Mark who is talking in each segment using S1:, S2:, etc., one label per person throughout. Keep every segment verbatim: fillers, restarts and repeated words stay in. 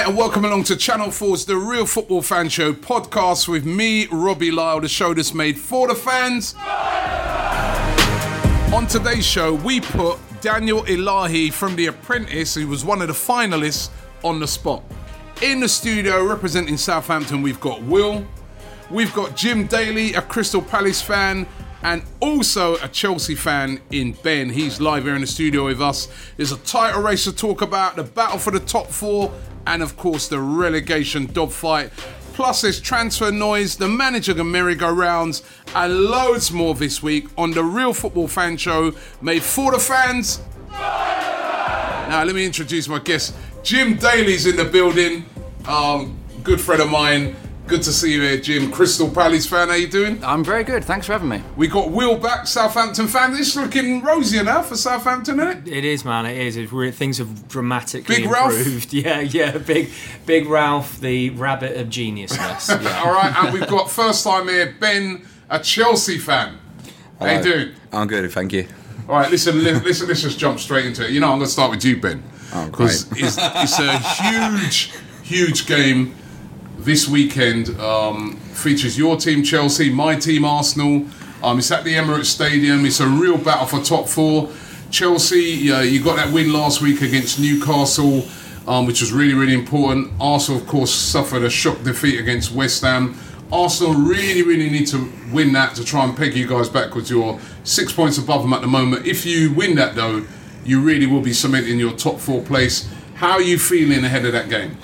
S1: G'day and welcome along to Channel four's The Real Football Fan Show podcast with me, Robbie Lyle, the show that's made for the fans. On today's show, we put Daniel Ilahi from The Apprentice, who was one of the finalists, on the spot. In the studio, representing Southampton, we've got Will, we've got Jim Daly, a Crystal Palace fan, and also a Chelsea fan in Ben. He's live here in the studio with us. There's a title race to talk about, the battle for the top four, and of course the relegation dogfight. Plus there's transfer noise, the manager and merry-go-rounds, and loads more this week on The Real Football Fan Show, made for the fans. Now let me introduce my guest. Jim Daly's in the building. Um, good friend of mine. Good to see you here, Jim. Crystal Palace fan, how you doing?
S2: I'm very good, thanks for having me.
S1: We got Will back, Southampton fan. It's looking rosier now for Southampton, isn't it?
S3: It is, man, it is. It's re- things have dramatically
S1: Big Ralph?
S3: improved. Yeah, yeah, big Big Ralph, the rabbit of geniusness. Yeah.
S1: All right, and we've got first time here, Ben, a Chelsea fan. How you doing?
S4: I'm good, thank you.
S1: All right, listen, li- listen, let's just jump straight into it. You know, I'm going to start with you, Ben.
S4: Oh,
S1: Because
S4: great.
S1: it's, it's a huge, huge game this weekend. Um, features your team, Chelsea, my team, Arsenal. Um, it's at the Emirates Stadium. It's a real battle for top four. Chelsea, uh, you got that win last week against Newcastle, um, which was really, really important. Arsenal, of course, suffered a shock defeat against West Ham. Arsenal really, really need to win that to try and peg you guys backwards. You're six points above them at the moment. If you win that, though, you really will be cementing your top four place. How are you feeling ahead of that game?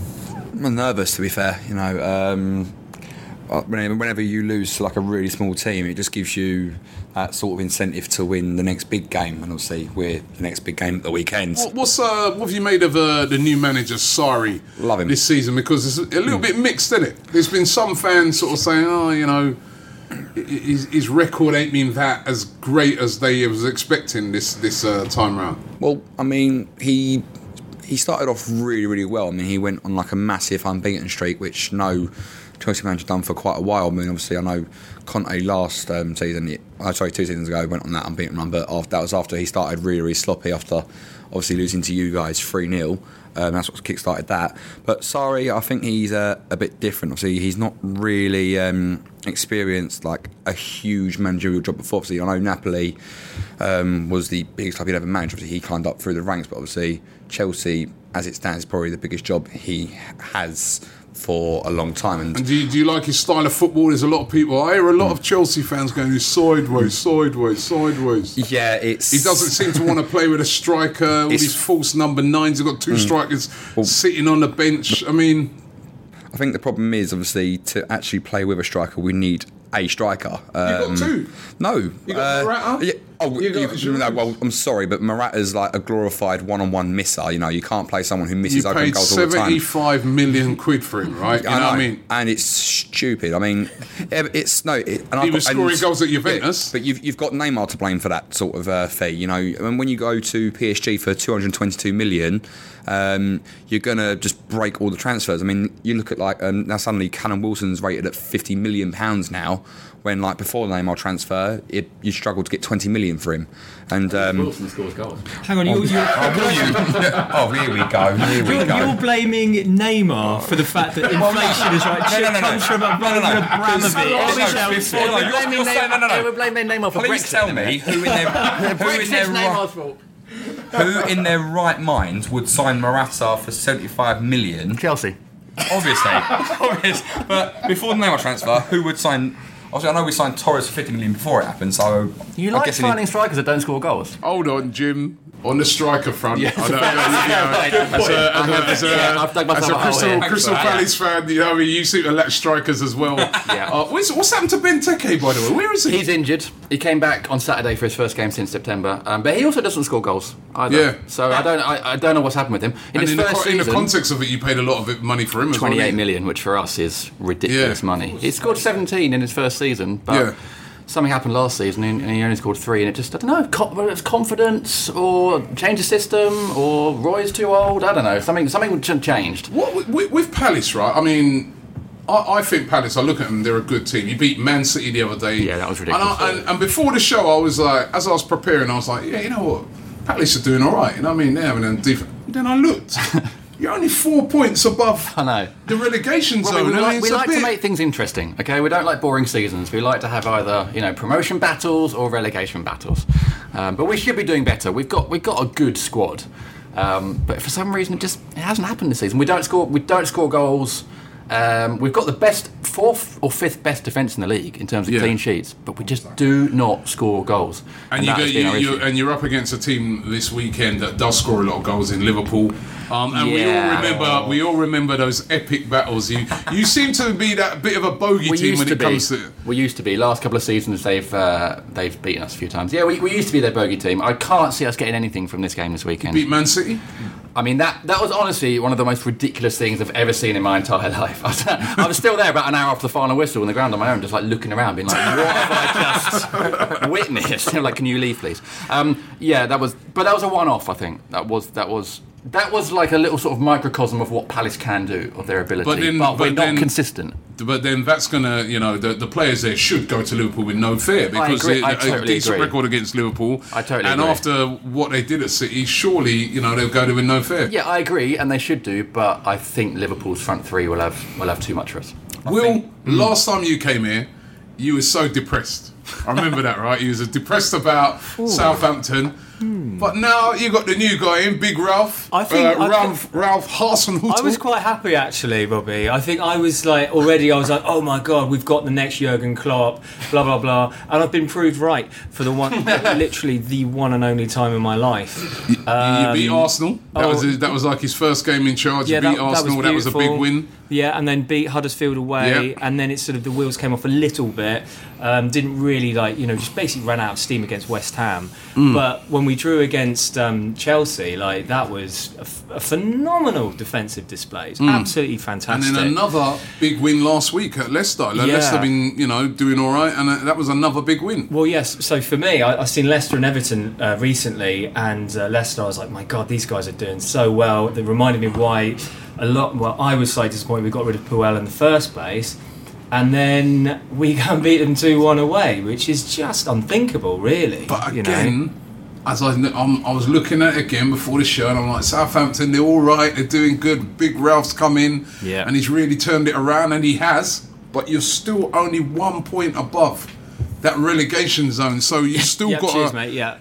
S4: I'm nervous, to be fair. You know, um, whenever you lose to like a really small team, it just gives you that sort of incentive to win the next big game. And obviously, we're the next big game at the weekend.
S1: What, what's uh, what have you made of uh, the new manager, Sarri,
S4: Love him.
S1: this season? Because it's a little bit mixed, isn't it? There's been some fans sort of saying, oh, you know, his, his record ain't been that as great as they was expecting this this uh, time round.
S4: Well, I mean, he he started off really, really well. I mean, he went on like a massive unbeaten streak, which no Chelsea manager done for quite a while. I mean, obviously, I know Conte last um, season, oh, sorry, two seasons ago, went on that unbeaten run, but after, that was after he started really, really sloppy after obviously losing to you guys three nil. Um, that's what kick-started that. But Sarri, I think he's uh, a bit different. Obviously, he's not really um, experienced like a huge managerial job before. Obviously, I know Napoli um, was the biggest club he'd ever managed. Obviously, he climbed up through the ranks, but obviously Chelsea, as it stands, is probably the biggest job he has for a long time. And,
S1: And do you, do you like his style of football? There's a lot of people, I hear a lot of Chelsea fans going sideways, sideways, sideways.
S4: yeah, it's
S1: He doesn't seem to want to play with a striker, all
S4: It's-
S1: these false number nines. He's got two strikers sitting on the bench. I mean,
S4: I think the problem is, obviously, to actually play with a striker, we need a striker. Um,
S1: got two?
S4: No.
S1: You got Morata?
S4: Yeah, oh,
S1: You
S4: you
S1: got
S4: you- no,
S1: Giroud?
S4: well, I'm sorry, but Morata's like a glorified one-on-one misser. You know, you can't play someone who
S1: you
S4: misses open
S1: paid
S4: goals all the time.
S1: seventy-five million quid for him, right? You know, what I mean?
S4: And it's stupid. I mean, it's no. It, and
S1: He
S4: I've
S1: was
S4: got-
S1: scoring
S4: and-
S1: goals at Juventus.
S4: Yeah, but you've you've got Neymar to blame for that sort of uh, fee. You know, and when you go to P S G for two hundred twenty-two million, um, you're gonna just break all the transfers. I mean, you look at like um, now suddenly Callum Wilson's rated at fifty million pounds now. When like before the Neymar transfer, it, you struggled to get twenty million for him. And um,
S2: Wilson scores goals.
S3: Hang on, you're, you're,
S4: oh, here we go. Here we
S3: you're,
S4: go.
S3: you're blaming Neymar for the fact that inflation is right. Shit
S4: no, no, no.
S3: comes from a
S4: No, no, no.
S3: Roman Abramovich.
S4: No, no, no.
S3: Chelsea.
S4: No, no,
S2: We're
S4: you're-
S2: blaming
S4: you're saying- no, no, no.
S2: Neymar- We're blaming Neymar for
S4: Please
S2: Brexit.
S4: tell me who in their who in
S2: Brexit's
S4: their
S2: Neymar's
S4: right,
S2: fault.
S4: who in their right mind would sign Morata for seventy-five million.
S2: Chelsea.
S4: Obviously, obvious. But before the Neymar transfer, who would sign? Obviously, I know we signed Torres for fifty million before it happened. So
S2: You
S4: I'm
S2: like
S4: guessing
S2: signing strikers that don't score gols?
S1: Hold on, Jim. On the striker front,
S2: Yes.
S1: I know, you know, as a, as a, as a,
S2: Yeah, I've dug
S1: as a
S2: myself a hole
S1: Crystal,
S2: here.
S1: Crystal
S2: Thanks for that.
S1: Palace fan, you know, I mean, you seem to lack strikers as well.
S2: Yeah.
S1: Uh, what's, what's happened to Benteke, by the way? Where is he?
S2: He's injured. He came back on Saturday for his first game since September, um, but he also doesn't score goals either.
S1: Yeah.
S2: So I don't, I, I don't know what's happened with him. In
S1: and
S2: his
S1: in the,
S2: first
S1: co- in the
S2: season,
S1: context of it, you paid a lot of it, money for him as well.
S2: twenty-eight
S1: didn't you?
S2: million, which for us is ridiculous
S1: Yeah.
S2: money. He scored seventeen in his first season, but
S1: Yeah.
S2: something happened last season and he only scored three, and it just, I don't know, co- whether it's confidence or change the system or Roy's too old, I don't know, something something ch- changed.
S1: What with, with Palace, right? I mean, I, I think Palace, I look at them, they're a good team. You beat Man City the other day.
S2: Yeah, that was ridiculous.
S1: And, I, and, and before the show, I was like, as I was preparing, I was like, yeah, you know what? Palace are doing all right. You know what I mean? They're having a defense. Then I looked. You're only four points above
S2: I know.
S1: the relegation
S2: Well,
S1: zone.
S2: we, we
S1: and
S2: like,
S1: it's
S2: we
S1: a
S2: like to
S1: bit-
S2: make things interesting, okay? We don't like boring seasons. We like to have either, you know, promotion battles or relegation battles. Um, but we should be doing better. We've got we've got a good squad, um, but for some reason it just it hasn't happened this season. We don't score we don't score goals. Um, we've got the best fourth or fifth best defence in the league in terms of
S1: Yeah.
S2: clean sheets, but we just do not score goals.
S1: And, you
S2: that
S1: go,
S2: has been
S1: you,
S2: our
S1: you,
S2: issue.
S1: and you're up against a team this weekend that does score a lot of goals in Liverpool. Um, and we all
S2: Yeah.
S1: remember, we all remember those epic battles. You, you seem to be that bit of a bogey
S2: We
S1: team
S2: used
S1: when
S2: to
S1: it
S2: be.
S1: comes to.
S2: We used to be. Last couple of seasons, they've uh, they've beaten us a few times. Yeah, we, we used to be their bogey team. I can't see us getting anything from this game this weekend.
S1: Beat Man City.
S2: I mean, that that was honestly one of the most ridiculous things I've ever seen in my entire life. I was, I was still there about an hour after the final whistle on the ground on my own, just like looking around, being like, what have I just witnessed? Like, can you leave, please? Um, yeah, that was, but that was a one-off, I think. That was, that was, that was like a little sort of microcosm of what Palace can do, of their ability.
S1: But then-
S2: we're
S1: but
S2: not
S1: then-
S2: consistent.
S1: But then that's gonna, you know, the, the players there should go to Liverpool with no fear because
S2: agree.
S1: they-
S2: I
S1: a
S2: totally
S1: decent
S2: agree.
S1: record against Liverpool.
S2: I totally
S1: And
S2: agree.
S1: after what they did at City, surely, you know, they'll go there with no fear.
S2: Yeah, I agree, and they should do, but I think Liverpool's front three will have will have too much for us.
S1: Will, last time you came here, you were so depressed. I remember that, right? You was depressed about Southampton. But now you got the new guy in, Big Ralph.
S3: I think-
S1: uh,
S3: I
S1: Ralph Ralph Hasenhuttl.
S3: I was quite happy actually, Robbie. I think I was like already. I was like, oh my god, we've got the next Jurgen Klopp, blah blah blah, and I've been proved right for the one, literally the one and only time in my life.
S1: You beat Arsenal. That
S3: oh.
S1: was his, that was like his first game in charge.
S3: Yeah,
S1: you beat
S3: that, that was
S1: Arsenal. That was, a big
S3: beautiful.
S1: win.
S3: Yeah, and then beat Huddersfield away,
S1: Yep.
S3: and then it sort of the wheels came off a little bit. Um, didn't really like you know just basically ran out of steam against West Ham.
S1: Mm.
S3: But when we drew against um, Chelsea, like that was a, f- a phenomenal defensive display. It's absolutely
S1: Mm. And
S3: fantastic.
S1: then another big win last week at Leicester. Like,
S3: Yeah.
S1: Leicester been, you know, doing all right, and uh, that was another big win.
S3: Well, yes. So for me, I, I've seen Leicester and Everton uh, recently, and uh, Leicester, I was like, my God, these guys are doing so well. They reminded me why a lot. Well, I was so disappointed we got rid of Puel in the first place, and then we go and beat them two one away, which is just unthinkable, really.
S1: But
S3: you know?
S1: again, as I, I'm, I was looking at it again before the show, and I'm like, Southampton, they're all right, they're doing good. Big Ralph's come in,
S3: Yeah.
S1: and he's really turned it around, and he has. But you're still only one point above that relegation zone, so you still
S3: Yeah,
S1: got
S3: cheers,
S1: to,
S3: mate. Yeah,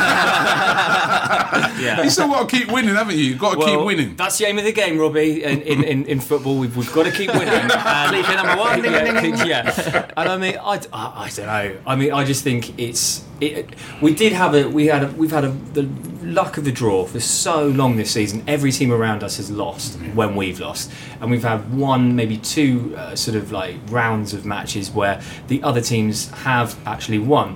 S3: yeah. yeah.
S1: you still got to keep winning, haven't you? You've got to
S3: Well,
S1: keep winning.
S3: That's the aim of the game, Robbie. In in, in, in football, we've, we've got to keep winning. And,
S2: Sleeping number one.
S3: yeah, yeah. And I mean, I, I, I don't know. I mean, I just think it's. It, we did have a. We had. A, we've had a, the luck of the draw for so long this season. Every team around us has lost when we've lost, and we've had one, maybe two, uh, sort of like rounds of matches where the other teams have actually won.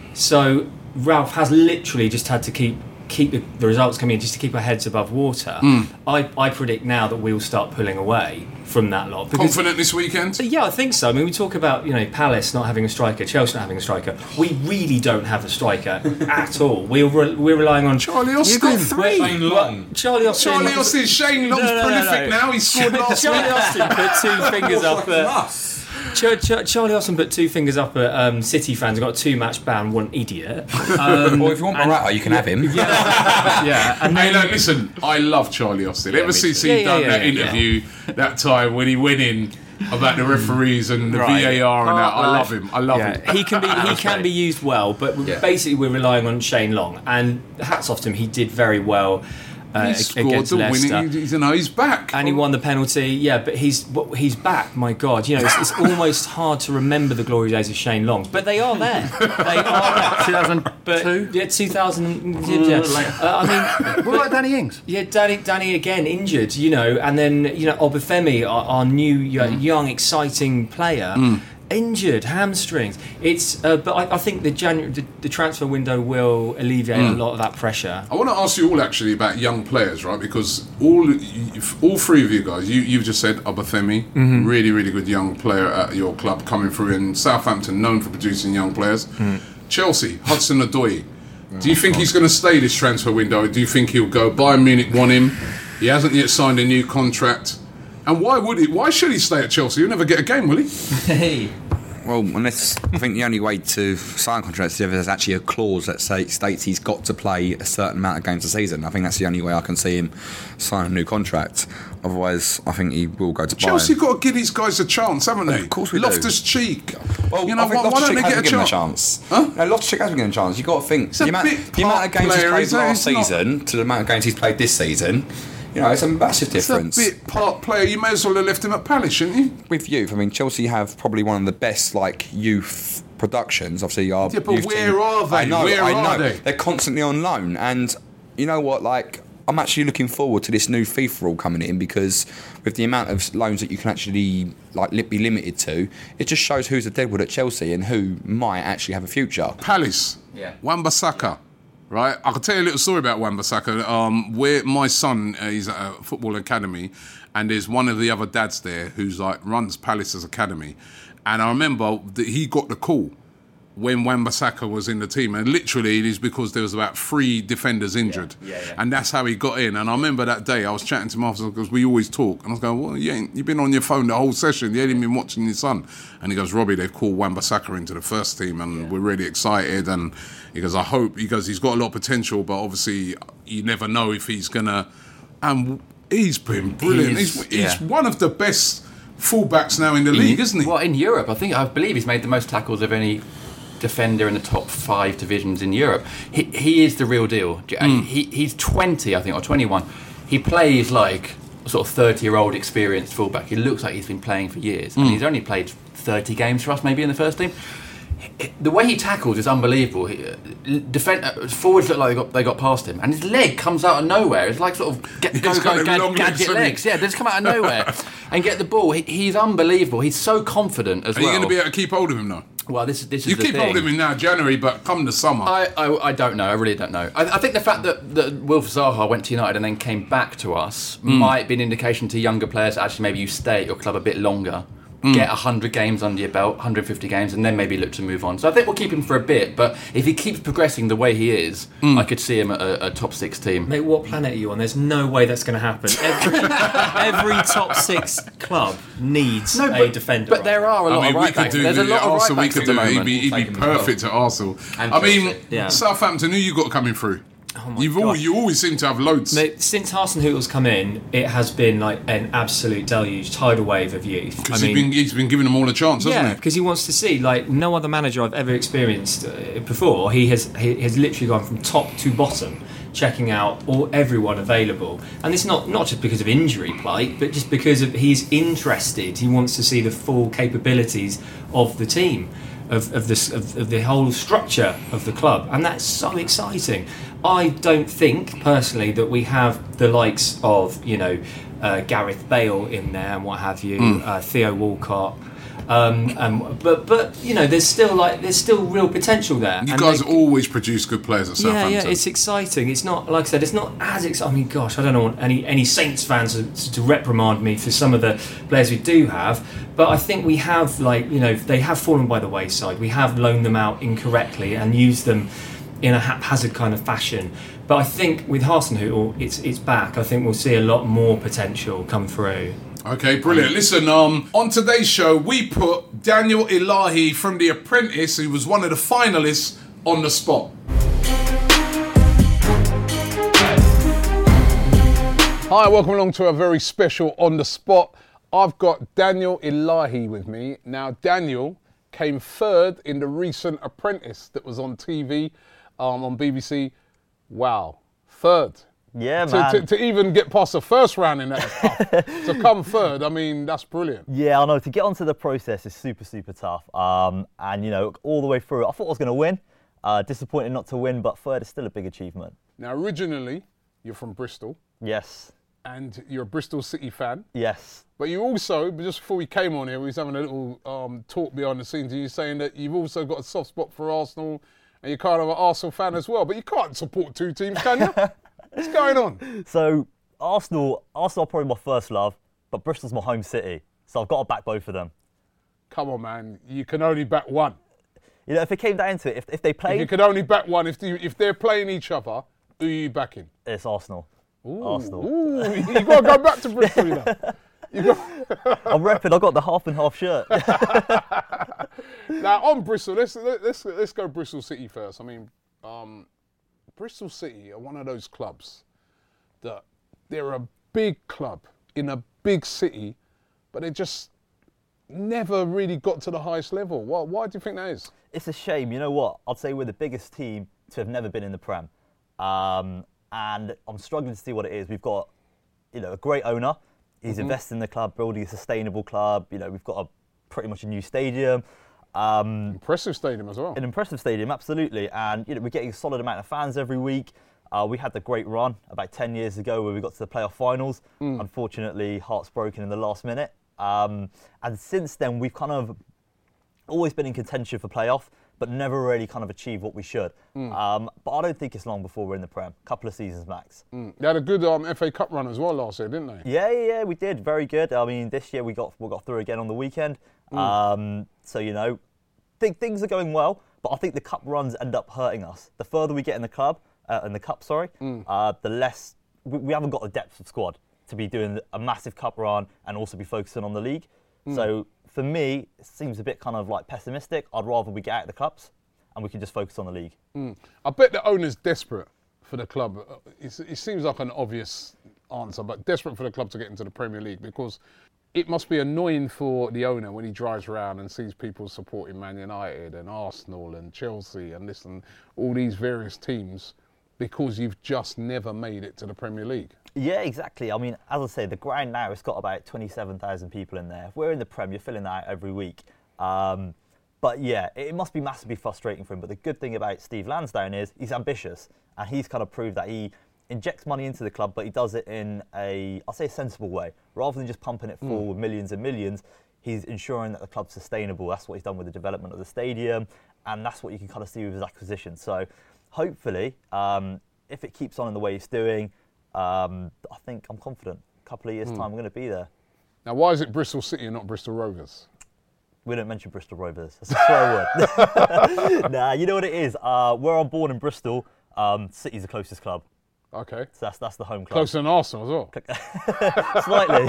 S3: So Ralph has literally just had to keep keep the, the results coming in just to keep our heads above water. I, I predict now that we'll start pulling away from that lot. Because,
S1: Confident this weekend?
S3: yeah, I think so. I mean, we talk about you know Palace not having a striker, Chelsea not having a striker. We really don't have a striker at all. We're re- we're relying on
S1: Charlie Austin.
S3: We're-
S4: Shane Long.
S3: well, Charlie Austin.
S1: Charlie Austin, Shane Long's
S3: No, no, no,
S1: prolific
S3: no.
S1: now. He scored last
S3: Charlie
S1: week.
S3: Austin put two fingers up at. Ch- Ch- Charlie Austin put two fingers up at um, City fans and got a two-match ban. What an idiot! Um,
S4: Well, if you want Morata, you can have him.
S3: yeah, and
S1: Hey,
S3: then
S1: look, listen, I love Charlie Austin. Ever
S2: me
S1: since
S3: too.
S1: he
S3: Yeah, yeah,
S1: done
S3: yeah,
S1: that
S3: yeah.
S1: interview that time when he went in about the referees and the
S3: Right.
S1: V A R and that, I
S2: Oh,
S1: love him. I love
S3: yeah,
S1: him.
S3: he can be he can be used well, but
S2: Yeah.
S3: basically we're relying on Shane Long, and hats off to him. He did very well uh,
S1: He
S3: ag-
S1: scored
S3: against
S1: the
S3: Leicester.
S1: winning. He, you know, he's back.
S3: And he won the penalty, yeah. But he's but he's back. My God, you know, it's, it's almost hard to remember the glory days of Shane Long, but they are there. They are there.
S2: two thousand
S3: But
S2: two.
S3: yeah, two thousand. Yeah, uh, I mean,
S2: What about Danny Ings?
S3: yeah, Danny, Danny again injured, you know, and then you know Obafemi, our, our new uh, young, exciting player, injured, hamstrings. It's, uh, but I, I think the January, the, the transfer window will alleviate a lot of that pressure.
S1: I want to ask you all actually about young players, right? Because all all three of you guys, you, you've just said Obafemi,
S3: Mm-hmm.
S1: really, really good young player at your club coming through, in Southampton, known for producing young players.
S3: Mm.
S1: Chelsea, Hudson-Odoi. Do you think he's going to stay this transfer window? Do you think he'll go? Bayern Munich want him. He hasn't yet signed a new contract. And why would he? Why should he stay at Chelsea? He'll never get a game, will he?
S3: Hey,
S4: Well, unless I think the only way to sign contracts is if there's actually a clause that say, states he's got to play a certain amount of games a season. I think that's the only way I can see him sign a new contract. Otherwise, I think he will go to Bayern.
S1: Chelsea got to give these guys a chance, haven't they?
S4: Of course we do.
S1: Loftus-Cheek.
S4: Well,
S1: you know,
S4: I think
S1: why, why don't they
S4: Loftus-Cheek
S1: get a
S4: hasn't given him
S1: chance?
S4: a chance. Huh? No, Loftus-Cheek hasn't given him a chance. You've got to think
S1: He's a
S4: the amount,
S1: bit
S4: the amount of games
S1: player,
S4: he's played
S1: isn't he?
S4: last
S1: He's not-
S4: season to the amount of games he's played this season. You know, it's a massive difference.
S1: It's a bit part player. You may as well have left him at Palace, shouldn't you?
S4: With youth, I mean, Chelsea have probably one of the best like youth productions. Obviously, our
S1: Yeah, but
S4: youth
S1: where
S4: team.
S1: are they?
S4: I know,
S1: Where
S4: I
S1: are
S4: know.
S1: they?
S4: They're constantly on loan, and you know what? Like, I'm actually looking forward to this new FIFA rule coming in because with the amount of loans that you can actually like li- be limited to, it just shows who's a deadwood at Chelsea and who might actually have a future.
S1: Palace.
S2: Yeah.
S1: Wan-Bissaka. Right, I can tell you a little story about Wan-Bissaka. Um, where my son uh, is at a football academy, and there's one of the other dads there who's like runs Palace's academy, and I remember that he got the call when Wan-Bissaka was in the team, and literally it is because there was about three defenders injured,
S2: Yeah, yeah, yeah.
S1: and that's how he got in. And I remember that day I was chatting to him after because we always talk, and I was going, "Well, you ain't, you've been on your phone the whole session. You ain't even been watching your son." And he goes, "Robbie, they've called Wan-Bissaka into the first team, and yeah. we're really excited." And he goes, "I hope," he goes, "he's got a lot of potential, but obviously you never know if he's gonna." And he's been brilliant.
S2: He's-
S1: He's, he's
S2: yeah.
S1: one of the best fullbacks now in the league, isn't he?
S2: Well, in Europe, I think I believe he's made the most tackles of any defender in the top five divisions in Europe. He he is the real deal.
S1: Mm.
S2: He he's twenty, I think, or twenty-one. He plays like a sort of thirty-year-old experienced fullback. He looks like he's been playing for years, and
S1: Mm.
S2: he's only played thirty games for us, maybe in the first team. The way he tackles is unbelievable. He, uh, defend, uh, forwards look like they got they got past him, and his leg comes out of nowhere. It's like sort of get, go
S1: He's got
S2: go
S1: them
S2: gad,
S1: long legs,
S2: gadget
S1: hasn't he?
S2: legs. Yeah, they just come out of nowhere and get the ball. He, he's unbelievable. He's so confident as
S1: Are
S2: well.
S1: you going to be able to keep hold of him now?
S2: Well, this, this is
S1: You
S2: the
S1: keep
S2: thing.
S1: hold of him now, January, but come the summer.
S2: I, I, I don't know. I really don't know. I, I think the fact that, that Wilf Zaha went to United and then came back to us
S1: Mm.
S2: might be an indication to younger players that actually maybe you stay at your club a bit longer,
S1: Mm.
S2: get one hundred games under your belt, one hundred fifty games, and then maybe look to move on. So I think we'll keep him for a bit, but if he keeps progressing the way he is,
S1: Mm.
S2: I could see him at a, a top six team.
S3: Mate, what planet are you on? There's no way that's going to happen. Every, every top six club needs
S2: No,
S3: a
S2: but,
S3: defender.
S2: but there are a
S1: I
S2: lot
S1: mean,
S2: of
S1: we
S2: right
S1: could
S2: backs.
S1: do
S2: There's a
S1: the
S2: lot of right
S1: Arsenal. We
S2: backs
S1: could
S2: at the
S1: do it. He'd
S2: moment.
S1: be, he'd be
S2: Take him as well.
S1: perfect at Arsenal.
S2: And
S1: I mean,
S2: Chelsea.
S3: Yeah.
S1: Southampton. Who you got coming through?
S3: Oh my
S1: You've all,
S3: God.
S1: you always seem to have loads.
S3: Mate, since Arsene Hootel's come in, it has been like an absolute deluge, tidal wave of youth. I
S1: Because
S3: mean,
S1: he's been he's been giving them all a chance, hasn't
S3: yeah,
S1: he?
S3: because he wants to see like no other manager I've ever experienced uh, before. He has he has literally gone from top to bottom, checking out all everyone available, and it's not not just because of injury plight, but just because of he's interested. He wants to see the full capabilities of the team, of of this of, of the whole structure of the club, and that's so exciting. I don't think personally that we have the likes of you know uh, Gareth Bale in there and what have you,
S1: Mm.
S3: uh, Theo Walcott. Um, um, but but you know, there's still like there's still real potential there.
S1: You
S3: And
S1: guys
S3: they-
S1: always produce good players at
S3: yeah,
S1: Southampton.
S3: yeah, it's exciting. It's not like I said. It's not as exciting. I mean, gosh, I don't know any any Saints fans to, to reprimand me for some of the players we do have, but I think we have like you know they have fallen by the wayside. We have loaned them out incorrectly and used them in a haphazard kind of fashion. But I think with Hasenhüttl, it's it's back. I think we'll see a lot more potential come through.
S1: Okay, brilliant. Listen, um, on today's show, we put Daniel Ilahi from The Apprentice, who was one of the finalists, on the spot. Hi, welcome along to a very special On the Spot. I've got Daniel Ilahi with me. Now, Daniel came third in the recent Apprentice that was on T V, um, on B B C. Wow, third.
S5: Yeah,
S1: To,
S5: man.
S1: to, to even get past the first round in that is tough. To come third, I mean, that's brilliant.
S5: Yeah, I know. To get onto the process is super, super tough. Um, and, you know, all the way through, I thought I was going to win. Uh, disappointed not to win, but third is still a big achievement.
S1: Now, originally, you're from Bristol,
S5: Yes.
S1: and you're a Bristol City fan.
S5: Yes.
S1: But you also, just before we came on here, we was having a little um, talk behind the scenes, and you're saying that you've also got a soft spot for Arsenal, and you're kind of an Arsenal fan as well. But you can't support two teams, can you? What's going on?
S5: So, Arsenal, Arsenal are probably my first love, but Bristol's my home city. So I've got to back both of them.
S1: Come on, man. You can only back one.
S5: You know, if it came down to it, if, if they
S1: If
S5: played,
S1: you can only back one, if, the, if they're playing each other, who are you backing?
S5: it's Arsenal.
S1: Ooh,
S5: Arsenal.
S1: Ooh, you got to go back to Bristol, you know.
S5: I'm repping. I got the half and half shirt.
S1: Now on Bristol, let's let's let's go Bristol City first. I mean, um, Bristol City are one of those clubs that they're a big club in a big city, but they just never really got to the highest level. Why, why do you think that is?
S5: It's a shame. You know what? I'd say we're the biggest team to have never been in the Prem. Um, and I'm struggling to see what it is. We've got, you know, a great owner. He's mm-hmm. invested in the club, building a sustainable club. You know, we've got a pretty much a new stadium. Um,
S1: impressive stadium as well.
S5: An impressive stadium, absolutely. And, you know, we're getting a solid amount of fans every week. Uh, we had the great run about ten years ago where we got to the playoff finals. Mm. Unfortunately, hearts broken in the last minute. Um, and since then, we've kind of always been in contention for playoff, but never really kind of achieved what we should. Mm. Um, but I don't think it's long before we're in the Prem. A couple of seasons max.
S1: Mm. They had a good um, F A Cup run as well last year, didn't they?
S5: Yeah, yeah, yeah, we did. Very good. I mean, this year we got we got through again on the weekend. Mm. Um, so, you know, think things are going well, but I think the cup runs end up hurting us. The further we get in the club, uh, in the cup, sorry, mm. uh, the less we, we haven't got the depth of squad to be doing a massive cup run and also be focusing on the league. Mm. So for me, it seems a bit kind of like pessimistic. I'd rather we get out of the cups and we can just focus on the league.
S1: Mm. I bet the owner's desperate for the club. It's, it seems like an obvious answer, but desperate for the club to get into the Premier League, because it must be annoying for the owner when he drives around and sees people supporting Man United and Arsenal and Chelsea and this and all these various teams, because you've just never made it to the Premier League.
S5: Yeah, exactly. I mean, as I say, the ground now, it's got about twenty-seven thousand people in there. If we're in the Prem, you're filling that out every week. Um, but yeah, it must be massively frustrating for him. But the good thing about Steve Lansdown is he's ambitious, and he's kind of proved that he injects money into the club, but he does it in a, I'll say, a sensible way. Rather than just pumping it full mm. with millions and millions, he's ensuring that the club's sustainable. That's what he's done with the development of the stadium, and that's what you can kind of see with his acquisition. So hopefully, um, if it keeps on in the way it's doing, um, I think I'm confident. A couple of years' mm. time, we're going to be there.
S1: Now, why is it Bristol City and not Bristol Rovers?
S5: We don't mention Bristol Rovers. That's a swear word. Nah, you know what it is? Uh, where I'm born in Bristol, um, City's the closest club.
S1: Okay.
S5: So that's that's the home club.
S1: Closer than Arsenal as
S5: well.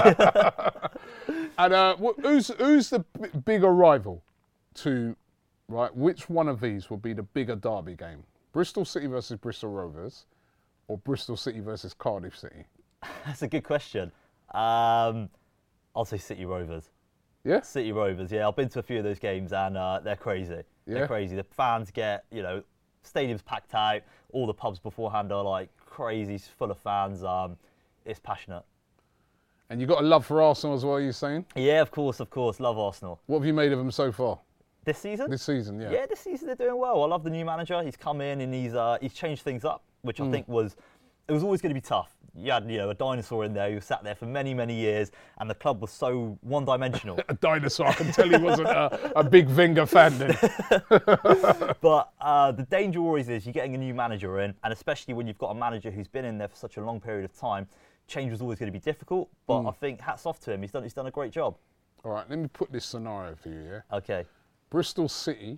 S5: Slightly.
S1: And uh, who's who's the b- bigger rival to, right? Which one of these will be the bigger derby game? Bristol City versus Bristol Rovers, or Bristol City versus Cardiff City?
S5: That's a good question. Um, I'll say City Rovers.
S1: Yeah.
S5: City Rovers. Yeah, I've been to a few of those games and uh, they're crazy. Yeah. They're crazy. The fans get, you know, stadiums packed out. All the pubs beforehand are like crazy, full of fans. Um, it's passionate.
S1: And you got a love for Arsenal as well, you're saying?
S5: Yeah, of course, of course. Love Arsenal.
S1: What have you made of them so far?
S5: This season?
S1: This season, yeah.
S5: Yeah, this season they're doing well. I love the new manager. He's come in and he's uh, he's changed things up, which mm. I think was, it was always going to be tough. You had, you know, a dinosaur in there who sat there for many, many years, and the club was so one-dimensional.
S1: A dinosaur, I can tell he wasn't a, a big Wenger fan then.
S5: But uh, the danger always is you're getting a new manager in, and especially when you've got a manager who's been in there for such a long period of time, change was always going to be difficult, but mm. I think hats off to him. He's done, he's done a great job.
S1: All right, let me put this scenario for you, yeah?
S5: Okay.
S1: Bristol City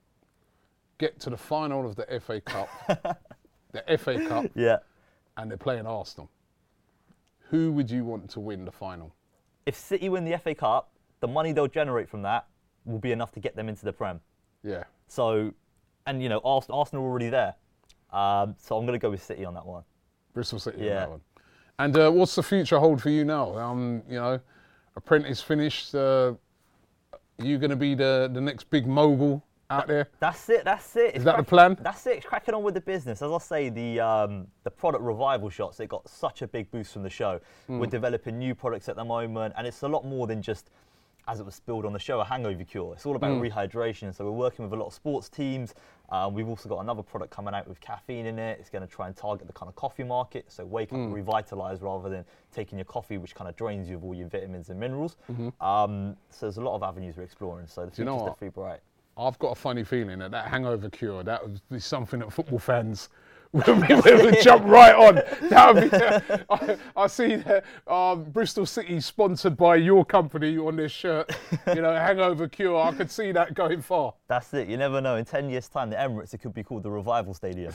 S1: get to the final of the F A Cup, the F A Cup,
S5: yeah,
S1: and they're playing Arsenal. Who would you want to win the final?
S5: If City win the F A Cup, the money they'll generate from that will be enough to get them into the Prem.
S1: Yeah.
S5: So, and you know, Arsenal, Arsenal are already there. Um, so I'm going to go with City on that one.
S1: Bristol City
S5: yeah.
S1: on that one. And uh, what's the future hold for you now? Um, you know, apprentice finished. Uh, are you going to be the, the next big mogul out there?
S5: That's it, that's it. It's
S1: Is that
S5: crack-
S1: the plan?
S5: That's it, it's cracking on with the business. As I say, the um, the product revival shots, it got such a big boost from the show. Mm. We're developing new products at the moment, and it's a lot more than just, as it was spilled on the show, a hangover cure. It's all about mm. rehydration. So we're working with a lot of sports teams. Um, we've also got another product coming out with caffeine in it. It's going to try and target the kind of coffee market. So wake up mm. and revitalise rather than taking your coffee, which kind of drains you of all your vitamins and minerals. Mm-hmm. Um, so there's a lot of avenues we're exploring. So the future's you know definitely bright.
S1: I've got a funny feeling that that hangover cure, that would be something that football fans would, would jump right on. That would be, I, I see that um, Bristol City sponsored by your company on this shirt, you know, hangover cure. I could see that going far.
S5: That's it. You never know. In ten years' time, the Emirates, it could be called the Revival Stadium.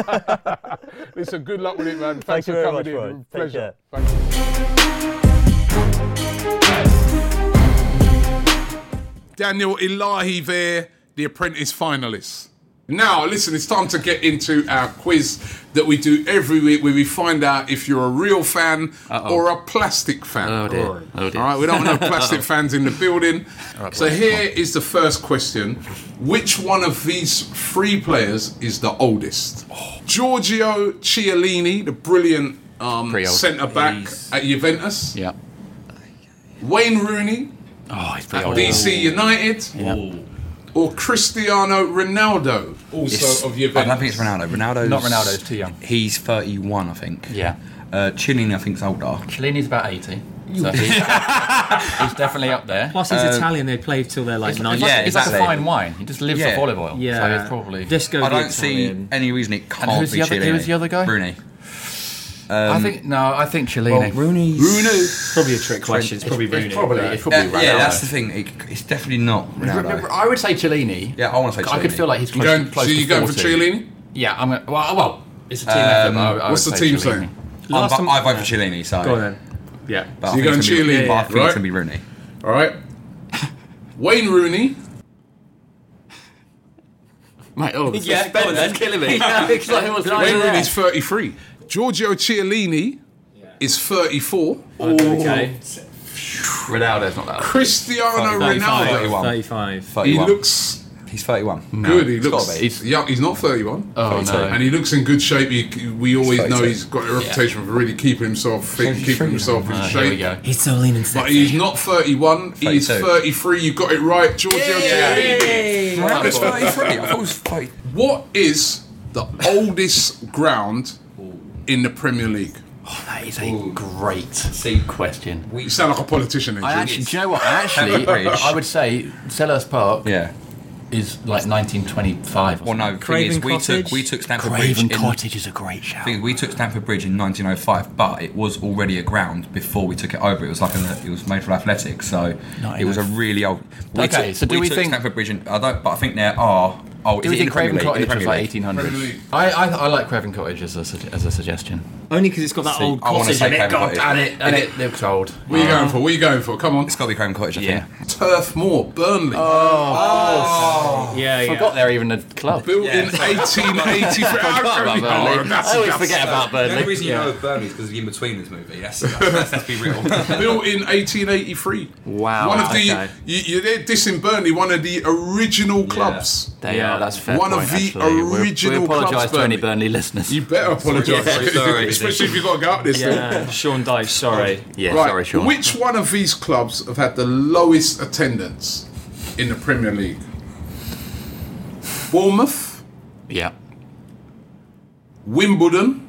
S1: Listen, good luck with it, man.
S5: Thanks
S1: Thanks for
S5: very
S1: coming
S5: much,
S1: in.
S5: bro.
S1: Pleasure.
S5: Take care.
S1: Thank you. Daniel Ilahi there, the Apprentice finalists. Now, listen, it's time to get into our quiz that we do every week where we find out if you're a real fan
S2: Uh-oh.
S1: or a plastic fan.
S2: Oh dear. Oh dear.
S1: All right, we don't want no plastic fans in the building.
S2: right,
S1: so
S2: boys,
S1: here is the first question. Which one of these three players is the oldest?
S2: Oh.
S1: Giorgio Chiellini, the brilliant um,
S2: Pretty old.
S1: centre-back
S3: He's-
S1: at Juventus.
S2: Yeah.
S1: Wayne Rooney
S2: Oh, he's pretty
S1: at
S2: old.
S1: D C United.
S2: Yeah.
S1: Or Cristiano Ronaldo, also
S2: Yes.
S1: of
S4: I
S1: Juventus.
S4: don't think it's Ronaldo. Ronaldo's
S2: Not Ronaldo, it's too young.
S4: He's thirty-one, I think.
S2: Yeah.
S4: Uh, Chiellini, I think, is older.
S2: Cellini's about eighty. So he's, he's definitely up there.
S3: Plus, he's
S4: Uh,
S3: Italian. They play till they're like
S2: It's,
S3: nine.
S2: it's, like,
S4: Yeah,
S2: it's like a
S4: exactly.
S2: fine wine. He just lives
S4: Yeah.
S2: off olive oil.
S3: Yeah.
S2: So it's probably.
S3: Disco.
S4: I
S3: the
S4: don't see
S3: Italian.
S4: any reason it can't
S2: who's
S4: be
S2: the other-
S4: Chiellini.
S2: who's the other guy?
S4: Rooney.
S2: I think no. I think Cellini.
S4: Well, Rooney's...
S1: Rooney.
S3: It's probably a trick question. It's probably Rooney.
S2: It's probably.
S3: but-
S2: It's probably
S4: Uh, yeah,
S2: Ronaldo.
S4: that's the thing. It, it's definitely not Ronaldo.
S2: I would say Cellini.
S4: Yeah, I want to say
S2: I could
S4: Chiellini.
S2: feel like he's
S1: You
S2: close,
S1: going,
S2: close
S1: so
S2: to
S1: you going for
S2: forty.
S1: Chiellini?
S2: Yeah, I'm. Gonna, well, well, it's a team
S4: Um,
S2: effort. But I, I
S1: what's
S2: would
S1: the
S2: say
S1: team
S2: Chiellini.
S1: saying?
S4: I'm,
S3: Last time-
S4: I vote for Chiellini, so...
S3: Go on then. Yeah.
S4: But I
S1: So you're
S4: think
S1: going
S4: it's gonna be-
S1: Chiellini,
S4: but I think
S1: right?
S4: it's going to be Rooney.
S1: All right. Wayne Rooney.
S2: Mate, oh,
S3: Yeah, go on then.
S2: killing me. It's like, it was like
S1: Wayne
S2: that.
S1: Rooney's thirty-three. Giorgio Chiellini is thirty-four.
S3: Okay.
S2: Ronaldo's not that old.
S1: Cristiano Ronaldo.
S4: thirty-one.
S3: thirty-five.
S1: He
S4: thirty-one.
S1: looks
S4: He's thirty-one.
S1: good. He
S4: It's
S1: looks.
S4: gotta be.
S1: He's, yeah, he's not thirty-one.
S2: Oh no.
S1: And he looks in good shape. He, we always know
S4: thirty-two.
S1: he's got a reputation for really keeping himself fit,
S4: thirty-three
S1: keeping himself in
S2: Uh,
S1: shape.
S2: here we go.
S3: He's so lean and
S1: But
S3: sexy.
S1: he's not thirty-one. He's
S4: thirty-two.
S1: thirty-three. You got it right, Giorgio Chiellini.
S4: Ronaldo's thirty-three. I thought it was thirty.
S1: What is the oldest ground in the Premier League?
S2: That is a great
S4: See,
S2: question.
S1: You sound like a politician, then,
S2: I
S1: Jim.
S2: actually, do you know what? I actually,
S4: Bridge.
S2: I would say Selhurst Park
S4: Yeah.
S2: is like nineteen twenty-five. Or
S4: Well, no, the thing
S3: Craven
S4: is, we
S3: Cottage?
S4: took we took Stamford
S2: Craven
S4: Bridge. in-
S2: Cottage is a great shout.
S4: thing is, we took Stamford Bridge in nineteen oh five, but it was already a ground before we took it over. It was like a, it was made for athletics, so it was a really old. We
S2: Okay,
S4: took,
S2: so do we
S4: took
S2: think-
S4: Stamford Bridge? In, I don't, but I think there are. Oh,
S2: Do
S4: is
S2: we
S4: it in
S2: think
S4: the Premier
S2: Craven
S4: League? In
S2: Cottage
S4: the
S2: was
S4: Premier
S2: like
S4: League?
S2: eighteen hundreds?
S1: Premier League.
S2: I, I I like Craven Cottage as a su- as a suggestion.
S3: Only because it's got that
S4: See,
S3: old
S4: I wanna
S3: cottage
S4: say
S3: in it.
S4: Craven
S3: God
S4: Cottage.
S3: damn
S2: And
S3: it.
S2: it and it looks old.
S1: What are you going for? What are you going for? Come on.
S4: It's got to be Craven Cottage, I
S2: Yeah.
S4: think.
S1: Turf Moor, Burnley.
S3: Yeah, yeah.
S2: Forgot they're even a club.
S1: Built in eighteen eighty-three.
S2: about Burnley. I always forget about Burnley.
S4: The only reason you
S2: Yeah.
S4: know of Burnley is because of the In-Betweeners movie. Yes, let's, let's be real.
S1: Built in eighteen eighty-three.
S2: Wow.
S1: One of the
S3: okay.
S1: you, you're there dissing Burnley, one of the original clubs.
S2: They
S3: Yeah.
S2: are. That's a fair
S1: One of
S2: point,
S1: the
S2: actually. We're-
S1: original
S2: We apologise
S1: clubs,
S2: to any
S1: Burnley.
S2: Burnley listeners.
S1: You better apologise,
S4: Sorry, sorry.
S1: especially if you've got to go up this thing.
S3: Yeah, Sean Dyche, sorry.
S2: yeah,
S1: Right,
S2: sorry, Sean.
S1: which one of these clubs have had the lowest attendance in the Premier League? Bournemouth,
S2: Yeah.
S1: Wimbledon,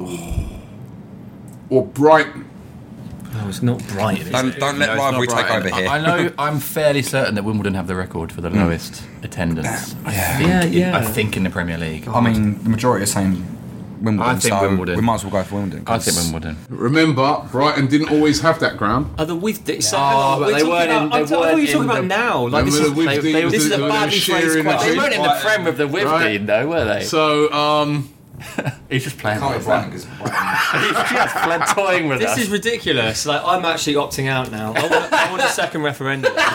S1: or Brighton?
S3: No, it's not Brighton, is
S4: Don't,
S3: it?
S4: don't let
S2: No, it's
S4: rivalry
S2: not
S4: take
S2: Brighton.
S4: over here.
S2: I, I know. I'm fairly certain that Wimbledon have the record for the lowest attendance. I
S4: Yeah.
S2: think,
S3: Yeah, yeah.
S2: I think in the Premier League.
S4: I mean, the majority are saying Wimbledon,
S2: I think
S4: so
S2: Wimbledon.
S4: we might as well go for Wimbledon.
S2: I
S4: 'cause
S2: think Wimbledon.
S1: Remember, Brighton didn't always have that ground.
S3: Are the with so,
S2: Oh,
S3: hang on,
S2: but
S3: we're
S2: they
S3: talking
S2: weren't
S3: about,
S2: in-
S3: I'm
S2: they
S3: t- I thought
S2: weren't
S3: you were talking
S2: in
S3: about
S2: the-
S3: now. Like this
S1: Remember
S3: is,
S1: the
S2: they-
S1: Wivs
S2: they-
S1: deal,
S2: this
S3: is
S1: they
S3: a
S1: were
S3: badly
S1: sharing
S3: phrased
S1: it.
S3: question.
S2: They weren't in the Prem with the Wiv
S1: Right.
S2: team, though, were they?
S1: So, um,
S2: He's just playing
S4: Can't
S2: with
S4: be Brighton
S2: us.
S4: 'cause Brighton-
S2: He's just playing toying with
S3: this
S2: us.
S3: is ridiculous. Like I'm actually opting out now. I want, I want a second referendum.
S1: I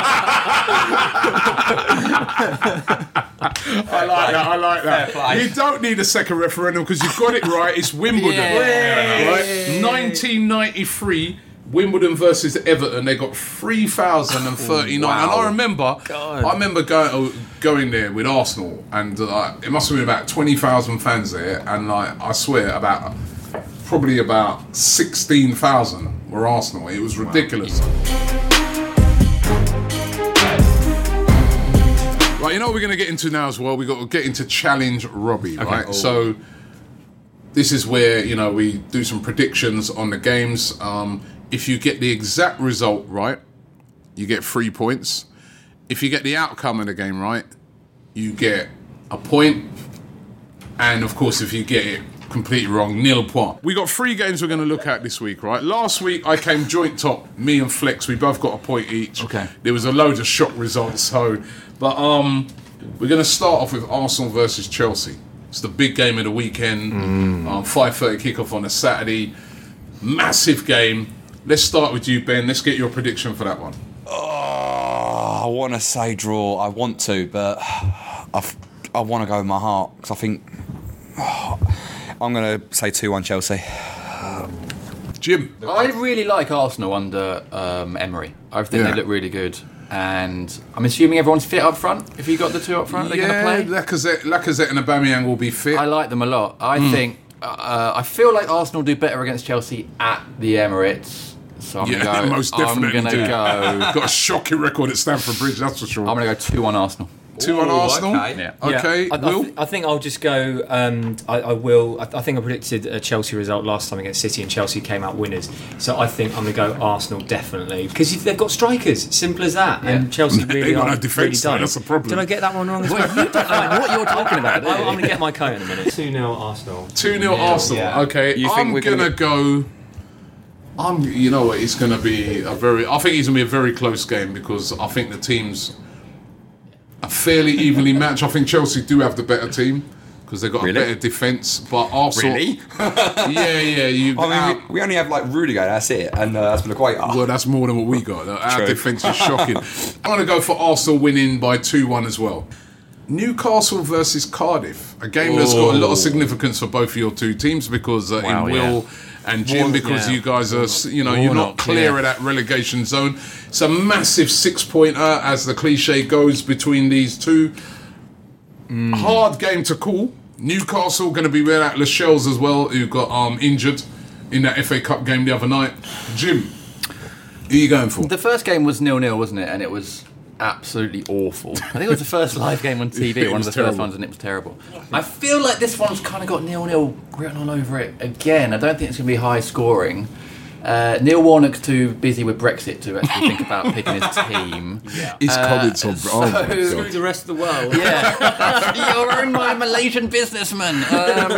S1: like that. I like that. You don't need a second referendum because you've got it right. It's Wimbledon.
S2: Yeah.
S1: Right? nineteen ninety-three, Wimbledon versus Everton. They got three thousand thirty-nine. And I remember,
S3: God.
S1: I remember going going there with Arsenal, and uh, it must have been about twenty thousand fans there. And like I swear, about probably about sixteen thousand were Arsenal. It was ridiculous. Right, you know what we're going to get into now as well? We've got to get into Challenge Robbie, right? So this is where, you know, we do some predictions on the games. Um, if you get the exact result right, you get three points. If you get the outcome of the game right, you get a point. And, of course, if you get it completely wrong, nil point. We got three games we're going to look at this week, right? Last week, I came joint top, me and Flex. We both got a point each.
S2: Okay.
S1: There was a load of shock results, so... But um, we're going to start off with Arsenal versus Chelsea. It's the big game of the weekend. Um, five thirty kickoff on a Saturday. Massive game. Let's start with you, Ben. Let's get your prediction for that one.
S4: Oh, I want to say draw. I want to, but I've, I want to go with my heart because I think oh, I'm going to say two one Chelsea.
S1: Jim.
S2: I really like Arsenal under um, Emery. I think
S1: Yeah.
S2: they look really good. And I'm assuming everyone's fit up front. If you got the two up front, they're
S1: Yeah,
S2: going to play.
S1: Lacazette, Lacazette and Aubameyang will be fit.
S2: I like them a lot. I
S1: Hmm.
S2: think uh, I feel like Arsenal do better against Chelsea at the Emirates. So I'm
S1: yeah,
S2: gonna go.
S1: most definitely
S2: I'm gonna
S1: do.
S2: go.
S1: Got a shocking record at Stamford Bridge, that's for sure.
S2: I'm gonna go two on Arsenal.
S1: Two on
S4: Ooh,
S1: Arsenal.
S4: okay.
S2: Yeah.
S1: Okay,
S3: I, I,
S1: Will.
S3: th- I think I'll just go. Um, I, I will. I, I think I predicted a Chelsea result last time against City, and Chelsea came out winners. So I think I'm going to go Arsenal definitely because they've got strikers. Simple as that. And Chelsea
S1: They
S3: really
S1: got
S3: are
S1: no defence,
S3: really
S1: though,
S3: done.
S1: that's the problem.
S3: Did I get that one wrong? As well?
S2: Well, you don't know what you're talking about. do
S3: I,
S2: you?
S3: I'm going to get my coat in a minute. Two nil Arsenal.
S1: two nil Arsenal.
S3: yeah.
S1: Okay,
S4: You think
S1: I'm
S4: we're
S1: gonna,
S4: gonna-
S1: go. I'm. You know what? It's gonna be a very. I think it's gonna be a very close game because I think the teams are fairly evenly matched. I think Chelsea do have the better team because they've got
S4: Really?
S1: a better defence. But Arsenal.
S4: Really?
S1: Yeah, yeah. You.
S4: I mean,
S1: our-
S4: we, we only have like Rudiger, that's it, and uh, that's been quite.
S1: well, that's more than what we got. Our
S4: True.
S1: defence is shocking. I'm going to go for Arsenal winning by two one as well. Newcastle versus Cardiff, a game that's got a lot of significance for both of your two teams because uh,
S2: Wow,
S1: in Will and Jim,
S3: Warnock,
S1: because
S3: yeah.
S1: you guys are, you know, you're not
S3: Warnock,
S1: clear
S3: yeah.
S1: of that relegation zone. It's a massive six-pointer, as the cliche goes, between these two. Hard game to call. Newcastle going to be without Lascelles as well, who got um, injured in that F A Cup game the other night. Jim, who are you going for?
S2: The first game was nil nil, wasn't it? And it was absolutely awful. I think it was the first live game on T V,
S1: It
S2: one of
S1: was
S2: the
S1: terrible.
S2: first ones, and it was terrible. I feel like this one's kind of got nil nil written all over it again. I don't think it's going to be high scoring. Uh, Neil Warnock's too busy with Brexit to actually think about picking his team.
S1: His comments on. Oh my
S2: so-
S1: God.
S3: The rest of the world.
S2: Yeah, you're owned by a Malaysian businessman. Um,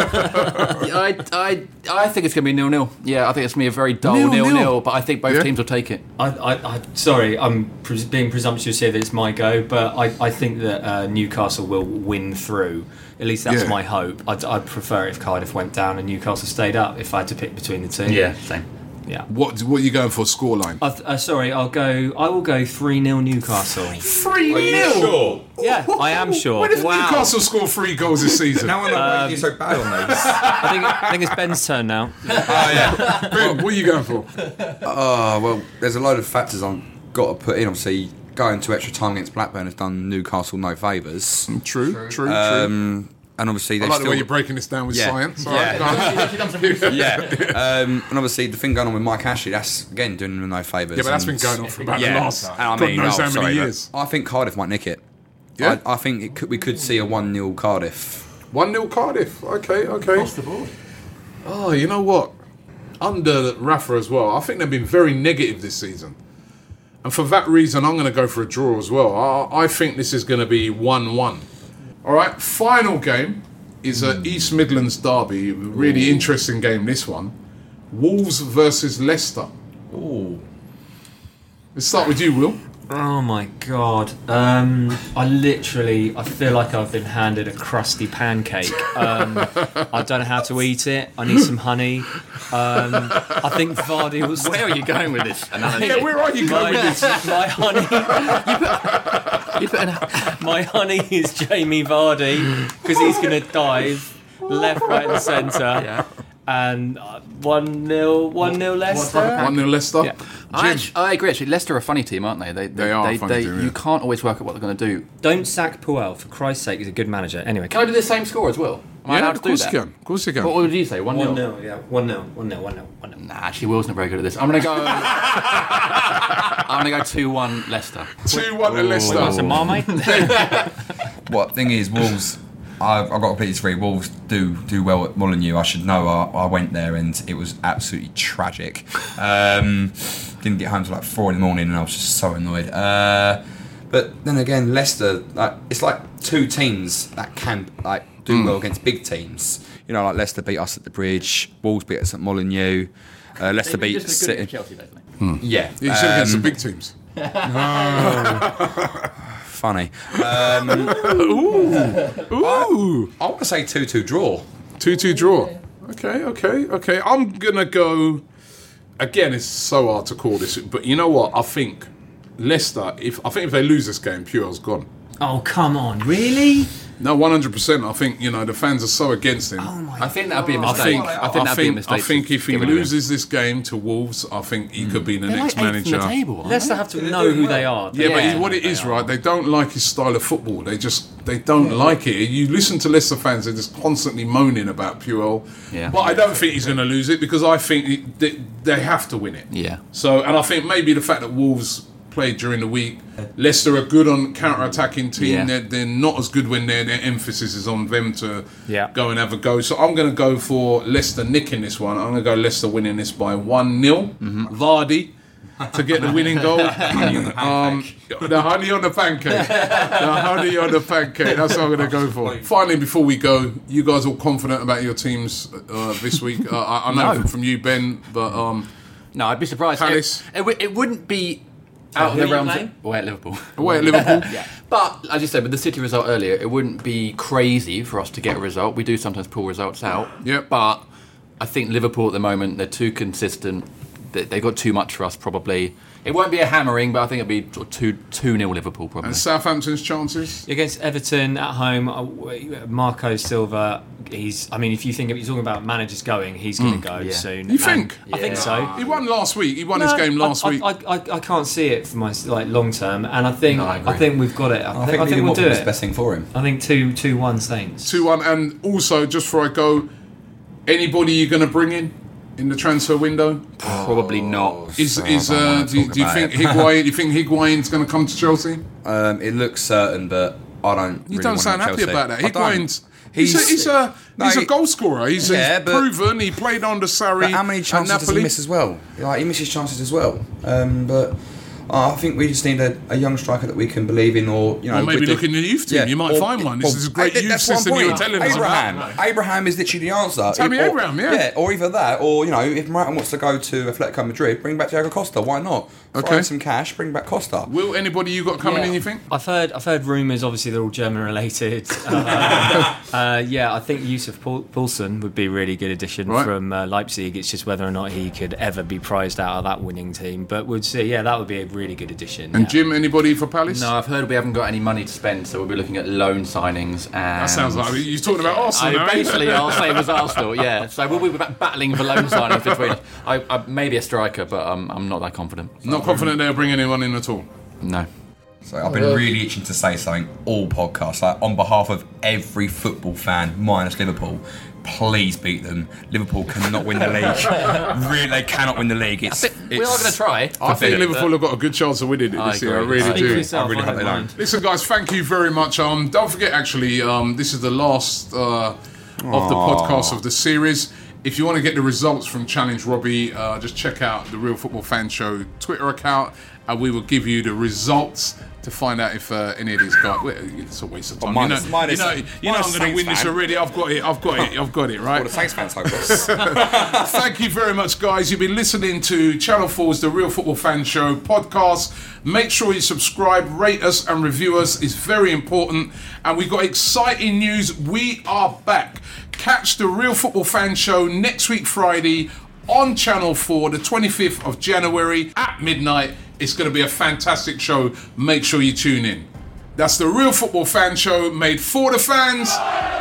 S2: I, I, I think it's going to be nil nil. Yeah, I think it's going to be a very dull
S1: Nil
S2: nil
S1: nil.
S2: nil. But I think both
S1: Yeah.
S2: teams will take it.
S3: I, I, I, sorry, I'm pres- being presumptuous here that it's my go, but I, I think that uh, Newcastle will win through. At least that's
S1: Yeah.
S3: my hope. I'd, I'd prefer if Cardiff went down and Newcastle stayed up if I had to pick between the two.
S2: same.
S3: Yeah.
S1: What what are you going for scoreline?
S3: I th- uh, sorry, I'll go. I will go three nil Newcastle.
S1: three
S4: Are you sure?
S3: Yeah, I am sure.
S1: When did
S3: Wow.
S1: Newcastle score three goals this season?
S4: No one um, you so bad on these.
S3: I think I think it's Ben's turn now.
S1: Ben, what are you going for?
S4: Oh, well, there's a load of factors I've got to put in. Obviously, going to extra time against Blackburn has done Newcastle no favours.
S1: True, true, true.
S4: Um, and obviously,
S1: I
S4: they
S1: like
S4: still.
S1: the way you're breaking this down with
S4: Yeah.
S1: science.
S4: Yeah.
S1: Alright, go on.
S4: yeah. Um, and obviously, the thing going on with Mike Ashley, that's, again, doing him no favours.
S1: Yeah, but that's
S4: and-
S1: been going on for about
S4: Yeah,
S1: the last
S4: and I
S1: God
S4: mean,
S1: knows
S4: oh,
S1: how
S4: sorry,
S1: many
S4: but
S1: years.
S4: I think Cardiff might nick it.
S1: Yeah?
S4: I, I think it could, we could see a one nil Cardiff.
S1: one nil Cardiff. Okay, okay. Oh, you know what? Under Rafa as well, I think they've been very negative this season. And for that reason, I'm going to go for a draw as well. I, I think this is going to be one one. All right, final game is an East Midlands derby. Really interesting game, this one. Wolves versus Leicester.
S4: Ooh.
S1: Let's start with you, Will.
S3: Oh my god! Um, I literally, I feel like I've been handed a crusty pancake. Um, I don't know how to eat it. I need some honey. Um, I think Vardy was.
S2: Where are you going with this? analogy?
S1: Yeah, where are you
S3: my,
S1: going with this?
S3: my honey,
S2: You put an-
S3: my honey is Jamie Vardy because he's going to dive left, right, and centre.
S2: Yeah.
S3: And uh, one nil, one nil Leicester.
S1: one nil Leicester.
S3: Yeah.
S2: I, actu- I agree. Actually, Leicester are a funny team, aren't they? They,
S1: They are a
S2: They,
S1: funny
S2: they,
S1: team, yeah.
S2: You can't always work out what they're going to do.
S3: Don't sack Puel for Christ's sake. He's a good manager. Anyway,
S2: Can I do the same score as well? Am I
S1: Yeah,
S2: allowed
S1: of
S2: to do
S1: course
S2: that?
S1: you can. Of course you can.
S2: What would you say? One
S3: one
S2: nil.
S3: nil. Yeah, one nil, one nil, one nil, one nil.
S2: Nah, actually, Will's not very good at this. I'm going to go. I'm going to go two one Leicester.
S1: two one to Leicester.
S3: That's a marmite.
S4: What thing is, Wolves. I've, I've got to put it three. Wolves do do well at Molineux. I should know. I, I went there and it was absolutely tragic. Um, didn't get home till like four in the morning, and I was just so annoyed. Uh, but then again, Leicester, like, it's like two teams that can like do well against big teams. You know, like Leicester beat us at the Bridge. Wolves beat us at Molineux. Uh, Leicester beat City.
S2: Chelsea, basically.
S4: Yeah,
S1: You should against the
S4: um,
S1: big teams.
S4: funny. Um,
S1: Ooh.
S4: I want to say two two draw.
S1: two two draw. Okay, okay, okay. I'm going to go again, it's so hard to call this, but you know what? I think Leicester, if I think if they lose this game, Puel's gone.
S3: Oh, come on, really?
S1: No, one hundred percent. I think, you know, the fans are so against him.
S3: Oh my
S2: I think that'd be a
S1: I
S2: mistake.
S1: think,
S2: I
S1: I
S2: think that'd be a
S1: think,
S2: mistake.
S1: I think
S2: to
S1: if he
S2: get rid of him.
S1: loses this game to Wolves, I think he could be the
S2: They're
S1: next
S2: like eighth
S1: manager.
S2: in the table, aren't
S3: Leicester
S2: they?
S3: have to know who they are.
S1: Yeah,
S2: Yeah.
S1: but what it is, right? They don't like his style of football. They just they don't like it. You listen to Leicester fans; they're just constantly moaning about Puel.
S2: Yeah.
S1: But I don't think he's going to lose it because I think it, they, they have to win it.
S2: Yeah.
S1: So, and I think maybe the fact that Wolves played during the week, Leicester are good on counter-attacking team.
S2: Yeah.
S1: They're, they're not as good when their their emphasis is on them to
S3: Yeah.
S1: go and have a go. So I'm going to go for Leicester nicking this one. I'm going to go Leicester winning this by one nil.
S2: Mm-hmm.
S1: Vardy to get the winning goal. um, the honey on the pancake. The honey on the pancake. That's what I'm going to go for. Finally, before we go, you guys all confident about your teams uh, this week? Uh, I, I know
S2: No.
S1: from, from you, Ben, but um,
S2: No, I'd be surprised.
S1: Palace.
S2: It, it, w- it wouldn't be out of
S3: who
S2: the
S3: are you
S2: realms.
S3: playing?
S2: Of, away at Liverpool.
S1: away at Liverpool.
S2: But as you said, with the City result earlier, it wouldn't be crazy for us to get a result. We do sometimes pull results out.
S1: Yep.
S2: But I think Liverpool at the moment, they're too consistent. They, they've got too much for us, probably. It won't be a hammering, but I think it'll be sort of two two nil Liverpool probably.
S1: And Southampton's chances?
S3: Against Everton at home, uh, Marco Silva. He's. I mean, if you think of, you're talking about managers going, he's going to go
S2: yeah.
S3: soon.
S1: You think?
S3: And I think so.
S1: He won last week. He won his
S3: No,
S1: game last
S3: I,
S1: week.
S3: I, I, I can't see it for my like long term, and I think
S2: No, I
S3: I,
S2: agree.
S3: think we've got it. I,
S4: I
S3: think,
S4: think,
S3: I think we'll do
S4: is the
S3: it.
S4: best thing for him.
S3: I think two two one Saints.
S1: two one. And also, just before I go, anybody you're going to bring in in the transfer window?
S2: Probably not.
S1: Is
S4: So
S1: is
S4: I don't
S1: uh,
S4: wanna
S1: do, you-
S4: talk
S1: do you
S4: about
S1: think
S4: it.
S1: Higuain? Do you think Higuain's going to come to Chelsea?
S4: Um, it looks certain, but I don't.
S1: You
S4: really
S1: don't
S4: want
S1: sound
S4: him at
S1: happy
S4: Chelsea.
S1: about that.
S4: I don't.
S1: Higuain's he's, a he's a
S4: No,
S1: he's a
S4: he-
S1: goal scorer. He's,
S4: Yeah,
S1: he's
S4: but-
S1: proven. He played under Sarri.
S4: But how many
S1: at
S4: chances does he
S1: Napoli.
S4: miss as well? Like he misses chances as well. Um, but uh, I think we just need a, a young striker that we can believe in, or you know,
S1: Or maybe
S4: with the-
S1: look in the youth team. You might
S4: or-
S1: find one. This
S4: well,
S1: is a great
S4: I-
S1: youth
S4: that's what I'm
S1: system you were
S4: pointing.
S1: telling us
S4: Abraham.
S1: about.
S4: Abraham is literally the answer.
S1: Tammy
S4: Or-
S1: Abraham, yeah.
S4: yeah, or either that, or you know, if Morata wants to go to Atletico Madrid, bring back Thiago Costa. Why not? Throw
S1: Okay.
S4: in some cash, bring back Costa.
S1: Will anybody you got coming
S3: Yeah.
S1: in? You think?
S3: I've heard I've heard rumours. Obviously, they're all German related. Uh, uh, yeah, I think Yusuf Paul- Poulsen would be a really good addition
S1: Right.
S3: from uh, Leipzig. It's just whether or not he could ever be prized out of that winning team. But we'd see. Yeah, that would be a really good addition.
S1: And
S3: yeah.
S1: Jim, anybody for Palace?
S2: No, I've heard we haven't got any money to spend, so we'll be looking at loan signings. And
S1: That sounds like you're talking about Arsenal.
S2: I,
S1: now, ain't
S2: basically,
S1: it?
S2: I'll say it was Arsenal, yeah. So we'll be ba- battling for loan signings between us. I, I, maybe a striker, but um, I'm not that confident.
S1: Not confident they'll bring anyone in at all.
S2: No.
S6: So I've been really itching to say something all podcasts. Like on behalf of every football fan, minus Liverpool, please beat them. Liverpool cannot win the league. Really, they cannot win the league. It's, it's
S2: We are going to try.
S1: I think Liverpool have got a good chance of winning it
S2: I
S1: this year. I
S2: agree.
S1: really
S2: Speak
S3: Speak for
S1: do.
S3: yourself,
S6: I really
S3: I
S6: hope they
S3: don't
S6: don't.
S3: mind.
S1: Listen, guys, thank you very much. Um, don't forget, actually, um, this is the last uh, of the podcast of the series. If you want to get the results from Challenge Robbie, uh, just check out the Real Football Fan Show Twitter account, and we will give you the results to find out if uh, any of these guys. Well, it's a waste of time.
S4: Well, minus-
S1: you know,
S4: minus-
S1: you know, you know
S4: minus
S1: I'm going to win
S4: Saints
S1: this
S4: fan.
S1: already. I've got it. I've got it. I've got it. Right.
S4: All the Saints fans hope this.
S1: Thank you very much, guys. You've been listening to Channel four's The Real Football Fan Show podcast. Make sure you subscribe, rate us, and review us. It's very important. And we've got exciting news. We are back. Catch The Real Football Fan Show next week, Friday, on Channel four, the twenty-fifth of January at midnight. It's going to be a fantastic show. Make sure you tune in. That's The Real Football Fan Show, made for the fans